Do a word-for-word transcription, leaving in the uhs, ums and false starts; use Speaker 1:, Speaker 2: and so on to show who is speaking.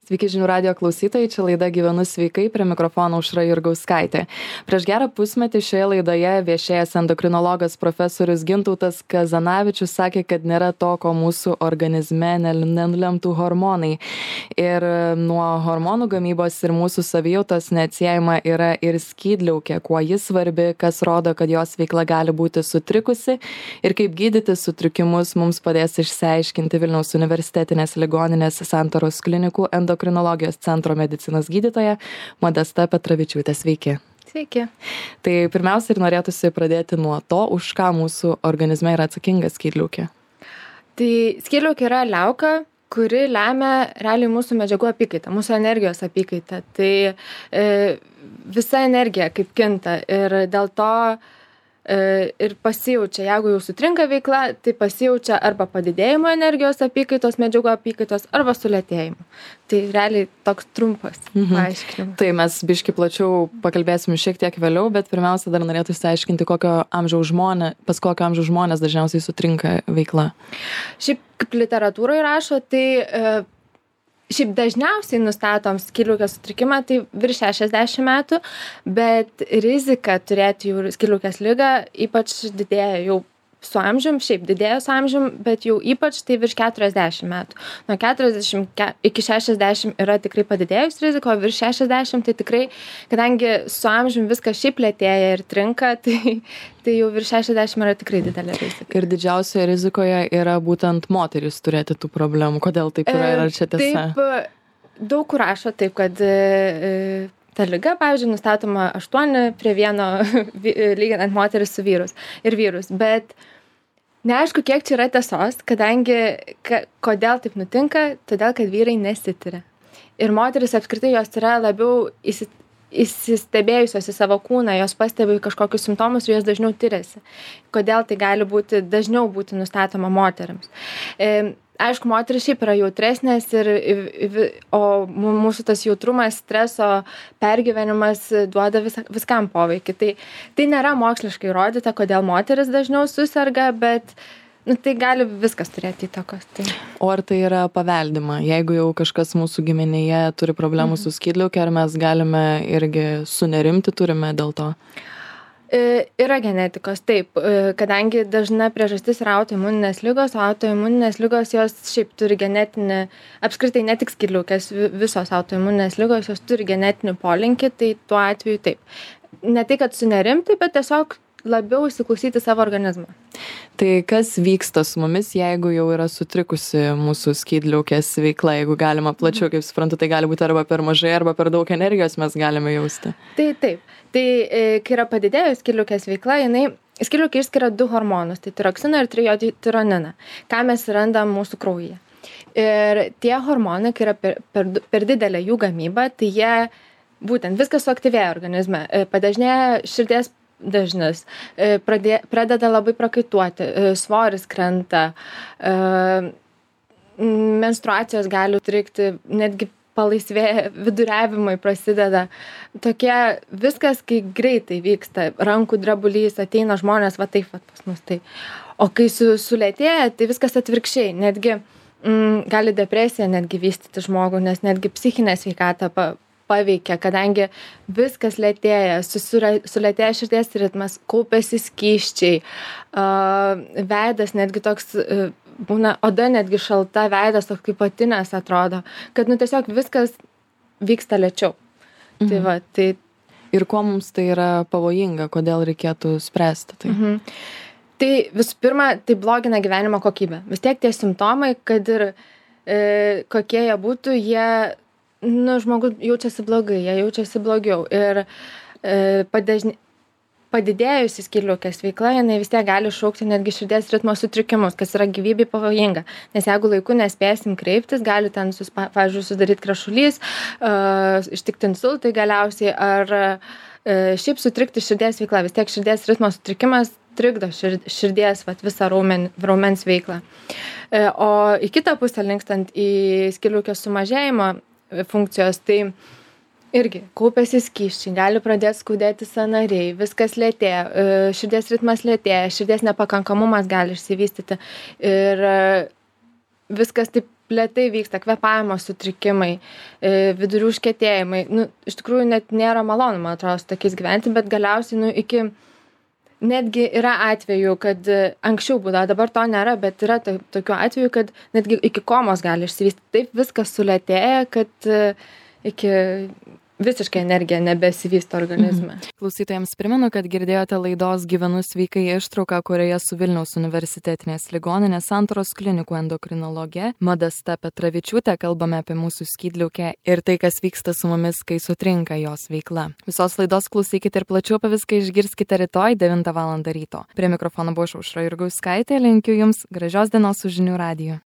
Speaker 1: Sveiki žinių radijo klausytojai, čia laida Gyvenu sveikai, prie mikrofono Aušra Jurgauskaitė. Prieš gerą pusmetį šioje laidoje viešėjęs endokrinologas profesorius Gintautas Kazanavičius sakė, kad nėra to, ko mūsų organizme nenulemtų hormonai. Ir nuo hormonų gamybos ir mūsų savijautos neatsiejama yra ir skydliaukė, kuo jis svarbi, kas rodo, kad jos veikla gali būti sutrikusi ir kaip gydyti sutrikimus mums padės išsiaiškinti Vilniaus universitetinės ligoninės Santaros klinikų endokrinologijos endokrinologijos centro medicinos gydytoja Modesta Petravičiūtė. Sveiki.
Speaker 2: Sveiki.
Speaker 1: Tai pirmiausia ir norėtųsi pradėti nuo to, už ką mūsų organizme yra atsakinga skydliaukė.
Speaker 2: Tai skydliaukė yra liauka, kuri lemia realiai mūsų medžiagų apykaitą, mūsų energijos apykaitą. Tai e, visa energija kaip kinta ir dėl to ir pasijaučia, jeigu jau sutrinka veikla, tai pasijaučia arba padidėjimo energijos apykaitos, medžiagų apykaitos, arba sulėtėjimo. Tai realiai toks trumpas mhm. paaiškinimas.
Speaker 1: Tai mes biški plačiau pakalbėsim šiek tiek vėliau, bet pirmiausia dar norėtų išsiaiškinti, kokio amžiaus žmonės, pas kokio amžiaus žmonės dažniausiai sutrinka veikla.
Speaker 2: Šiaip kaip literatūroje rašo, tai e, Šiaip dažniausiai nustatom skydliaukės sutrikimą, tai virš šešiasdešimt metų, bet rizika turėti jau skydliaukės ligą ypač didėja jau su amžium, šiaip didėja su amžium, bet jau ypač tai virš keturiasdešimt metų. Nuo keturiasdešimt iki šešiasdešimt yra tikrai padidėjus rizika, o virš šešiasdešimt tai tikrai, kadangi su amžium viskas šiaip lėtėja ir trinka, tai, tai jau virš šešiasdešimt yra tikrai didelė rizika.
Speaker 1: Ir didžiausioje rizikoje yra būtent moterys turėti tų problemų. Kodėl taip yra ir ar čia tiesa?
Speaker 2: Taip, daug kur rašo taip, kad e, ta liga, pavyzdžiui, nustatoma aštuoni prie vieno, lyginant moteris su vyrus ir vyrus, bet neaišku, kiek čia yra tiesos, kadangi, ka, kodėl taip nutinka, todėl, kad vyrai nesitiria. Ir moteris apskritai jos yra labiau įsi, įsistebėjusios į savo kūną, jos pastebi kažkokius simptomus ir jos dažniau tiriasi. Kodėl tai gali būti, dažniau būti nustatoma moteriams. E, Aišku, moteris šiaip yra jautresnės, ir, o mūsų tas jautrumas, streso pergyvenimas duoda vis, viskam poveikį. Tai, tai nėra moksliškai įrodyta, kodėl moteris dažniau suserga, bet nu, tai gali viskas turėti įtakos. Tai.
Speaker 1: O ar tai yra paveldima? Jeigu jau kažkas mūsų giminėje turi problemų mhm. su skydliauke, ar mes galime irgi sunerimti turime dėl to?
Speaker 2: Yra genetikos, taip, kadangi dažna priežastis yra autoimuninės ligos, o autoimuninės ligos jos šiaip turi genetinį, apskritai ne tik skydliaukės, visos autoimuninės ligos jos turi genetinį polinkį, tai tuo atveju taip. Ne tai, kad sunerimti, bet tiesiog labiau įsiklausyti savo organizmą.
Speaker 1: Tai kas vyksta su mumis, jeigu jau yra sutrikusi mūsų skydliaukės veikla, jeigu galima plačiau, kaip suprantu, tai gali būti arba per mažai, arba per daug energijos mes galime jausti.
Speaker 2: Tai taip. Tai kai yra padidėjus skydliaukės veikla, jinai skydliaukė išskiria du hormonus, tai tiroksiną ir trijodtironiną, ką mes randam mūsų kraujyje. Ir tie hormonai, kai yra per, per, per didelė jų gamyba, tai jie būtent viskas suaktyvėja organizme, padažnėja širdies dažnis, pradė, pradeda labai prakaituoti, svoris krenta, menstruacijos gali trikti, netgi palaisvėja, viduriavimai prasideda. Tokie viskas, kai greitai vyksta, rankų drebulys, ateina žmonės, va taip, va pas mus tai. O kai su, sulėtėja, tai viskas atvirkščiai, netgi mm, gali depresija netgi vystyti žmogų, nes netgi psichinę sveikatą pa, paveikia, kadangi viskas lėtėja, susura, sulėtėja širdies ritmas, kaupiasi skysčiai, uh, veidas netgi toks, uh, būna oda netgi šalta, veidas toks kaip patinės atrodo, kad nu tiesiog viskas vyksta lėčiau. Mhm. Tai va, tai...
Speaker 1: Ir kuo mums tai yra pavojinga, kodėl reikėtų spręsti tai?
Speaker 2: Mhm. Tai visų pirma, tai blogina gyvenimo kokybę. Vis tiek tie simptomai, kad ir e, kokie jie būtų, jie, nu, žmogus jaučiasi blogai, jie jaučiasi blogiau. Ir e, padažni, padidėjusi skydliaukės veikla, jinai vis tiek gali iššaukti netgi širdies ritmo sutrikimus, kas yra gyvybei pavojinga. Nes jeigu laiku nespėsim kreiptis, gali ten, sus, pavyzdžiui, sudaryti krešulys, uh, ištikti insultai galiausiai, ar uh, šiaip sutrikti širdies veikla. Vis tiek širdies ritmo sutrikimas trikdo širdies vat, visą raumen, raumens veiklą. Uh, o į kitą pusę linkstant į skydliaukės sumažėjimo funkcijos, tai irgi kaupiasi skysčiai, gali pradėti skaudėti sąnariai, viskas lėtėja, širdies ritmas lėtėja, širdies nepakankamumas gali išsivystyti ir viskas taip lėtai vyksta kvėpavimo sutrikimai, e, vidurių užkietėjimai. Nu, iš tikrųjų net nėra malonu, man atrodo, su tokiais gyventi, bet galiausiai, nu, iki, netgi yra atvejų, kad e, anksčiau būdavo, dabar to nėra, bet yra to, tokių atvejų, kad netgi iki komos gali išsivystyti. Taip viskas sulėtėja, kad e, iki visiškai energija nebesivysto organizme.
Speaker 1: Mhm. Klausytojams primenu, kad girdėjote laidos Gyvenu sveikai ištrauką, kurioje su Vilniaus universitetinės ligoninės Santaros klinikų endokrinologe Modesta Petravičiūtė kalbame apie mūsų skydliaukę ir tai, kas vyksta su mumis, kai sutrinka jos veikla. Visos laidos klausykite ir plačiau apie viską išgirskite rytoj devintą valandą ryto. Prie mikrofono buvo Aušra Jurgauskaitė, linkiu Jums gražios dienos su žinių radiju.